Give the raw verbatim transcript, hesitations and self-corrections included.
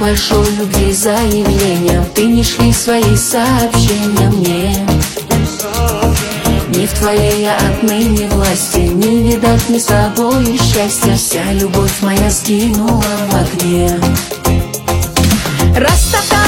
большой любви заявлением ты не шли свои сообщения мне. Не в твоей я отныне власти, не видать мне с тобой счастья. Вся любовь моя сгинула в огне. Растоптал